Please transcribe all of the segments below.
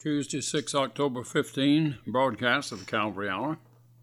Tuesday, 6 October 15, broadcast of the Calvary Hour.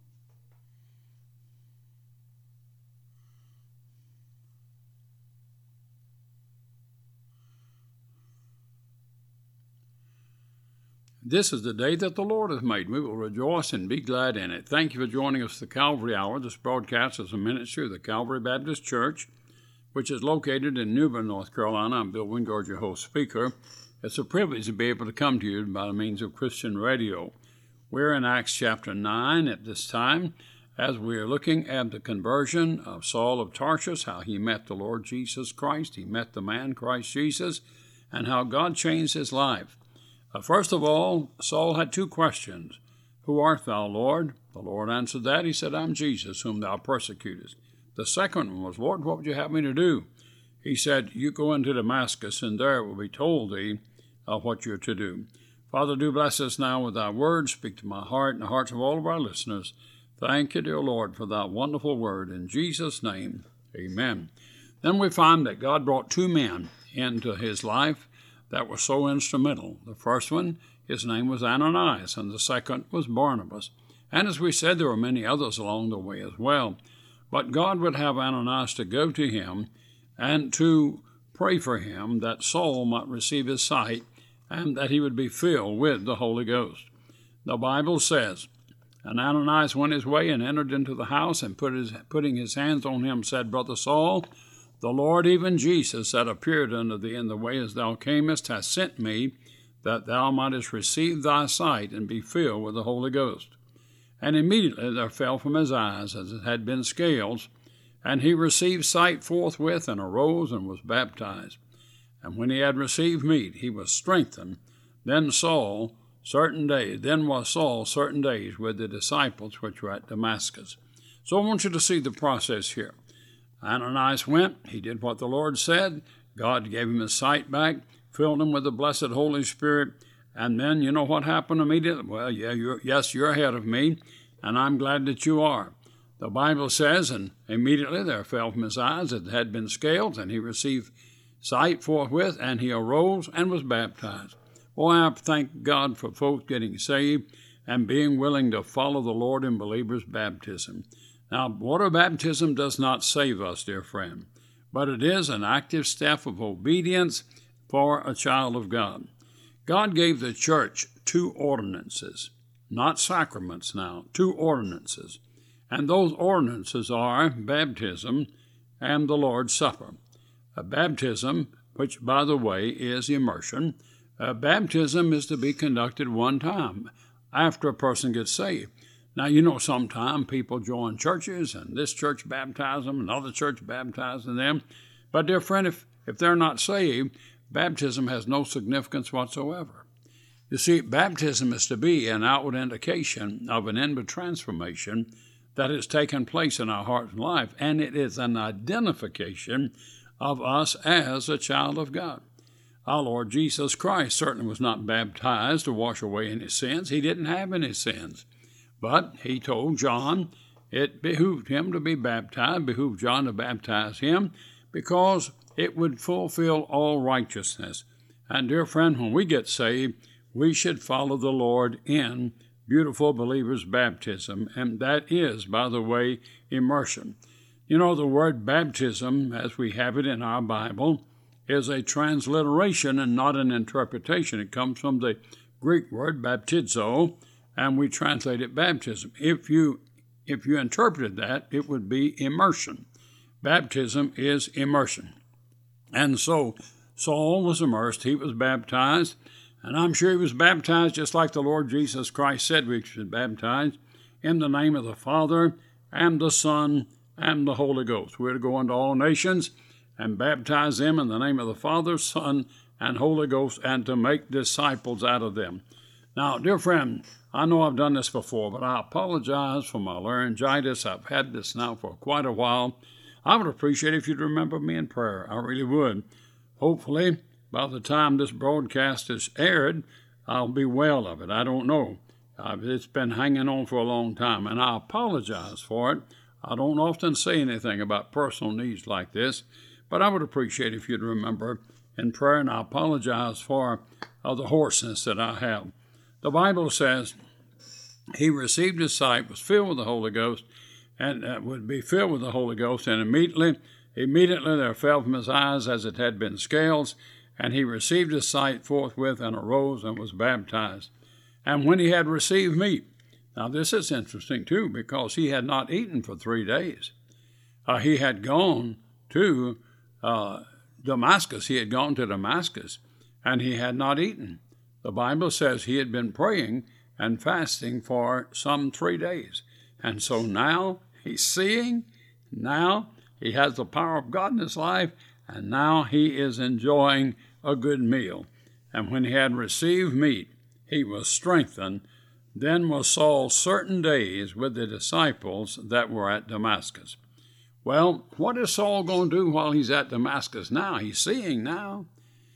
This is the day that the Lord has made. We will rejoice and be glad in it. Thank you for joining us for the Calvary Hour. This broadcast is a ministry of the Calvary Baptist Church, which is located in New Bern, North Carolina. I'm Bill Wingard, your host speaker. It's a privilege to be able to come to you by the means of Christian radio. We're in Acts chapter 9 at this time, as we are looking at the conversion of Saul of Tarsus, how he met the Lord Jesus Christ, he met the man Christ Jesus, and how God changed his life. First of all, Saul had two questions. Who art thou, Lord? The Lord answered that. He said, I'm Jesus, whom thou persecutest. The second one was, Lord, what would you have me to do? He said, you go into Damascus, and there it will be told thee what you're to do. Father, do bless us now with thy word. Speak to my heart and the hearts of all of our listeners. Thank you, dear Lord, for that wonderful word. In Jesus' name, amen. Then we find that God brought two men into his life that were so instrumental. The first one, his name was Ananias, and the second was Barnabas. And as we said, there were many others along the way as well. But God would have Ananias to go to him and to pray for him that Saul might receive his sight and that he would be filled with the Holy Ghost. The Bible says, and Ananias went his way and entered into the house, and putting his hands on him, said, Brother Saul, the Lord, even Jesus, that appeared unto thee in the way as thou camest, hath sent me, that thou mightest receive thy sight and be filled with the Holy Ghost. And immediately there fell from his eyes as it had been scales, and he received sight forthwith, and arose and was baptized. And when he had received meat, he was strengthened. Then was Saul certain days with the disciples which were at Damascus. So I want you to see the process here. Ananias went, he did what the Lord said, God gave him his sight back, filled him with the blessed Holy Spirit, and then you know what happened immediately? Well, you're ahead of me, and I'm glad that you are. The Bible says, and immediately there fell from his eyes as it had been scales, and he received sight forthwith, and he arose and was baptized. Boy, I thank God for folks getting saved and being willing to follow the Lord in believers' baptism. Now, water baptism does not save us, dear friend, but it is an active step of obedience for a child of God. God gave the church two ordinances, not sacraments now, two ordinances. And those ordinances are baptism and the Lord's Supper. Baptism, which, by the way, is immersion, baptism is to be conducted one time after a person gets saved. Now, you know, sometimes people join churches, and this church baptizes them, another church baptizes them. But, dear friend, if they're not saved, baptism has no significance whatsoever. You see, baptism is to be an outward indication of an inward transformation that has taken place in our heart and life, and it is an identification of us as a child of God. Our Lord Jesus Christ certainly was not baptized to wash away any sins. He didn't have any sins. But he told John it behooved him to be baptized, behooved John to baptize him, because it would fulfill all righteousness. And dear friend, when we get saved, we should follow the Lord in beautiful believers' baptism, and that is, by the way, immersion. You know, the word baptism, as we have it in our Bible, is a transliteration and not an interpretation. It comes from the Greek word baptizo, and we translate it baptism. If you interpreted that, it would be immersion. Baptism is immersion. And so Saul was immersed, he was baptized, and I'm sure he was baptized just like the Lord Jesus Christ said we should baptize, in the name of the Father and the Son and the Holy Ghost. We're to go into all nations and baptize them in the name of the Father, Son, and Holy Ghost, and to make disciples out of them. Now, dear friend, I know I've done this before, but I apologize for my laryngitis. I've had this now for quite a while. I would appreciate if you'd remember me in prayer. I really would. Hopefully, by the time this broadcast is aired, I'll be well of it. I don't know. It's been hanging on for a long time, and I apologize for it. I don't often say anything about personal needs like this, but I would appreciate if you'd remember in prayer, and I apologize for the hoarseness that I have. The Bible says he received his sight, was filled with the Holy Ghost, and would be filled with the Holy Ghost, and immediately there fell from his eyes as it had been scales, and he received his sight forthwith, and arose and was baptized. And when he had received meat, now this is interesting too, because he had not eaten for 3 days. He had gone to Damascus. He had gone to Damascus, and he had not eaten. The Bible says he had been praying and fasting for some 3 days. And so now he's seeing, now he has the power of God in his life, and now he is enjoying a good meal. And when he had received meat, he was strengthened. Then was Saul certain days with the disciples that were at Damascus. Well, what is Saul going to do while he's at Damascus now? He's seeing now.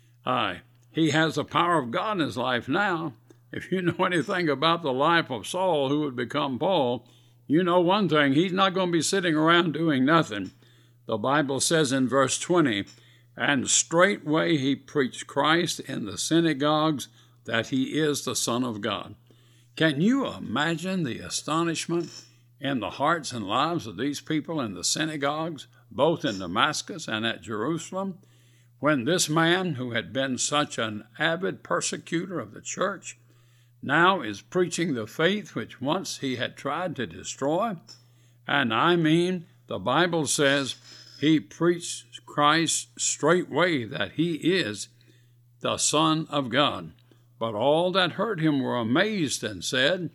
He has the power of God in his life now. If you know anything about the life of Saul, who would become Paul, you know one thing, he's not going to be sitting around doing nothing. The Bible says in verse 20, and straightway he preached Christ in the synagogues, that he is the Son of God. Can you imagine the astonishment in the hearts and lives of these people in the synagogues, both in Damascus and at Jerusalem, when this man who had been such an avid persecutor of the church now is preaching the faith which once he had tried to destroy? And I mean, the Bible says he preached Christ straightway, that he is the Son of God. But all that heard him were amazed and said,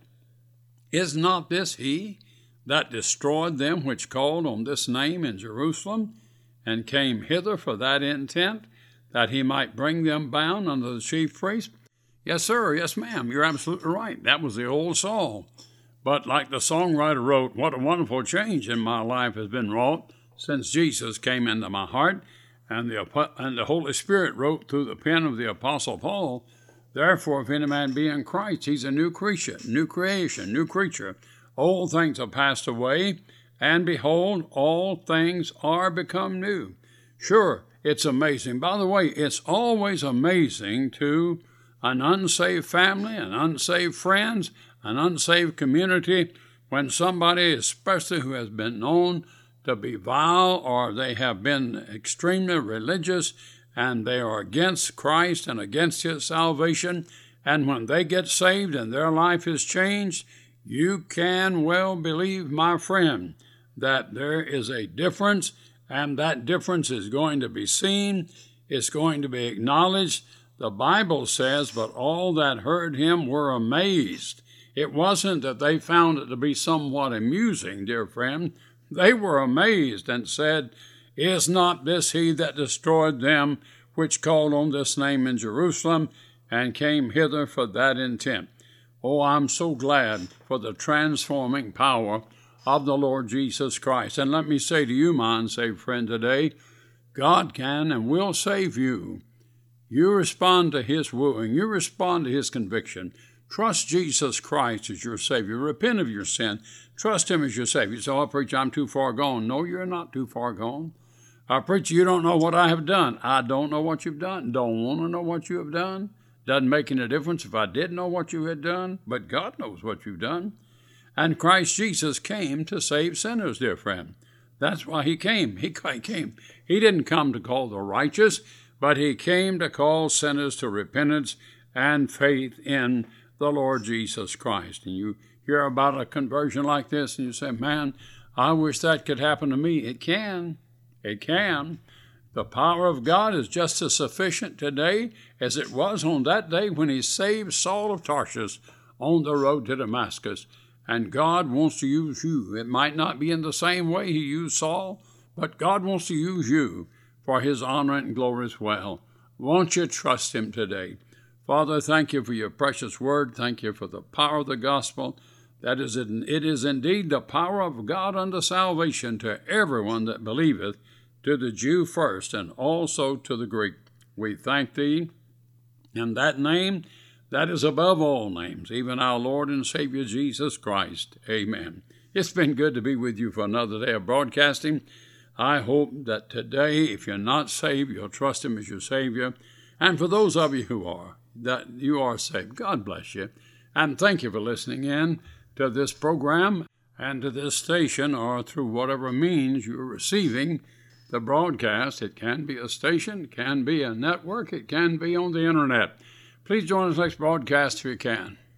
is not this he that destroyed them which called on this name in Jerusalem, and came hither for that intent, that he might bring them bound unto the chief priest? Yes, sir, yes, ma'am, you're absolutely right. That was the old Saul. But like the songwriter wrote, what a wonderful change in my life has been wrought since Jesus came into my heart. And the Holy Spirit wrote through the pen of the Apostle Paul, therefore, if any man be in Christ, he's a new creature, new creation, new creature. Old things are passed away, and behold, all things are become new. Sure, it's amazing. By the way, it's always amazing to an unsaved family, an unsaved friends, an unsaved community, when somebody, especially who has been known to be vile, or they have been extremely religious, and they are against Christ and against his salvation, and when they get saved and their life is changed, you can well believe, my friend, that there is a difference, and that difference is going to be seen, it's going to be acknowledged. The Bible says, but all that heard him were amazed. It wasn't that they found it to be somewhat amusing, dear friend. They were amazed and said, is not this he that destroyed them which called on this name in Jerusalem, and came hither for that intent? Oh, I'm so glad for the transforming power of the Lord Jesus Christ. And let me say to you, my unsaved friend, today, God can and will save you. You respond to his wooing. You respond to his conviction. Trust Jesus Christ as your Savior. Repent of your sin. Trust him as your Savior. So, oh, preacher, I'm too far gone. No, you're not too far gone. Preacher, you don't know what I have done. I don't know what you've done. Don't want to know what you have done. Doesn't make any difference if I did know what you had done, but God knows what you've done. And Christ Jesus came to save sinners, dear friend. That's why he came. He came. He didn't come to call the righteous, but he came to call sinners to repentance and faith in the Lord Jesus Christ. And you hear about a conversion like this, and you say, man, I wish that could happen to me. It can. It can. The power of God is just as sufficient today as it was on that day when he saved Saul of Tarsus on the road to Damascus. And God wants to use you. It might not be in the same way he used Saul, but God wants to use you for his honor and glory as well. Won't you trust him today? Father, thank you for your precious word. Thank you for the power of the gospel. It is indeed the power of God unto salvation to everyone that believeth, to the Jew first, and also to the Greek. We thank thee in that name that is above all names, even our Lord and Savior Jesus Christ. Amen. It's been good to be with you for another day of broadcasting. I hope that today, if you're not saved, you'll trust him as your Savior. And for those of you who are, that you are saved, God bless you. And thank you for listening in to this program and to this station, or through whatever means you're receiving the broadcast. It can be a station, it can be a network, it can be on the internet. Please join us next broadcast if you can.